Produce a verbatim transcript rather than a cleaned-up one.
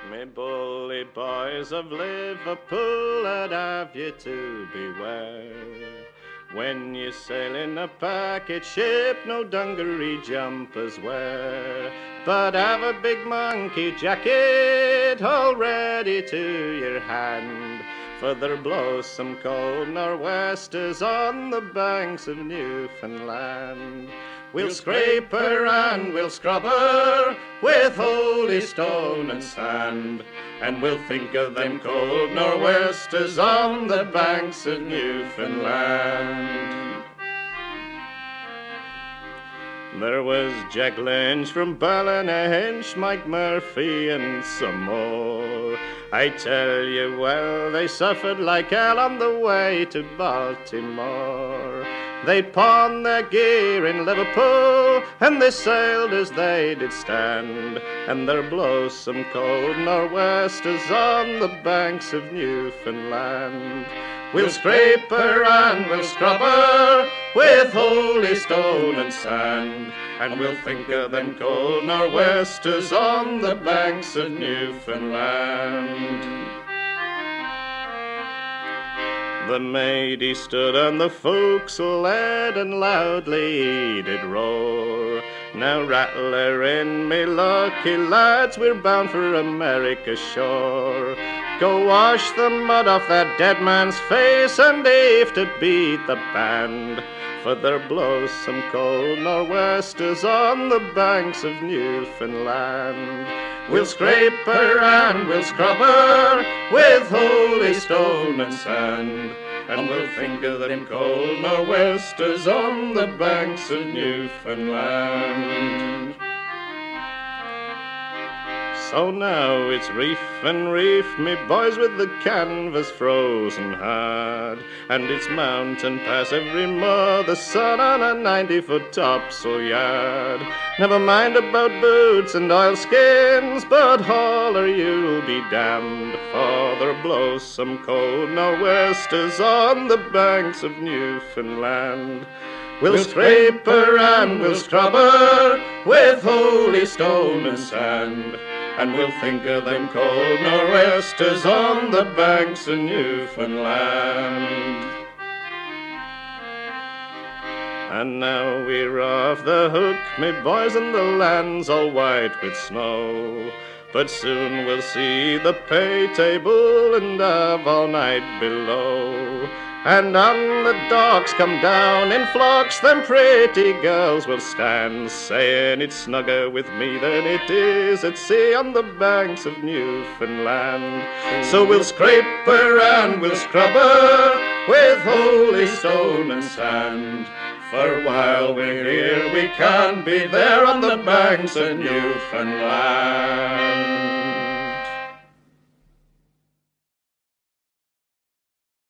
Me bully boys of Liverpool, I'd have you to beware. When you sail in a packet ship, no dungaree jumpers wear, but have a big monkey jacket all ready to your hand, for there blows some cold nor'westers on the banks of Newfoundland. We'll scrape her and we'll scrub her with holy stone and sand, and we'll think of them cold nor'westers on the banks of Newfoundland. There was Jack Lynch from Ballynahinch, Mike Murphy and some more. I tell you, well, they suffered like hell on the way to Baltimore. They'd pawned their gear in Liverpool, and they sailed as they did stand, and there blows some cold nor'westers on the banks of Newfoundland. We'll scrape her and we'll scrub her with holy stone and sand, and we'll think of them cold nor'westers on the banks of Newfoundland. The maid stood on the forecastle head and loudly did roar. Now rattle her in, me lucky lads, we're bound for America's shore. Go wash the mud off that dead man's face and heave to beat the band, for there blows some cold nor'westers on the banks of Newfoundland. We'll scrape her and we'll scrub her with holy stone and sand, and we'll think of them cold nor'westers on the banks of Newfoundland. So now it's reef and reef, me boys, with the canvas frozen hard, and it's mountain pass every mo' the sun on a ninety-foot topsail yard. Never mind about boots and oilskins, but hauler you'll be damned, for there blows some cold nor'westers on the banks of Newfoundland. We'll scrape her and we'll scrub her with holy stone and sand, and we'll think of them cold nor'westers on the banks of Newfoundland. And now we're off the hook, me boys, and the land's all white with snow, but soon we'll see the pay table and have all night below. And on the docks come down in flocks, them pretty girls will stand, saying it's snugger with me than it is at sea on the banks of Newfoundland. So we'll scrape her and we'll scrub her with holy stone and sand, for while we're here we can't be there on the banks of Newfoundland.